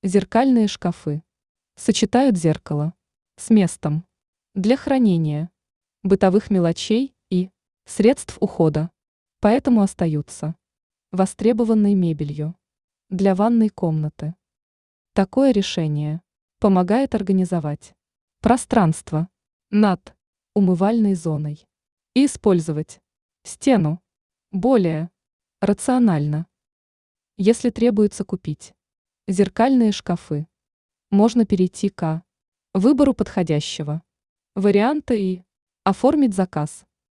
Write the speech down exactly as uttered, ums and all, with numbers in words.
Зеркальные шкафы сочетают зеркало с местом для хранения бытовых мелочей и средств ухода, поэтому остаются востребованной мебелью для ванной комнаты. Такое решение помогает организовать пространство над умывальной зоной и использовать стену более рационально. Если требуется купить зеркальные шкафы, можно перейти к выбору подходящего варианта и оформить заказ.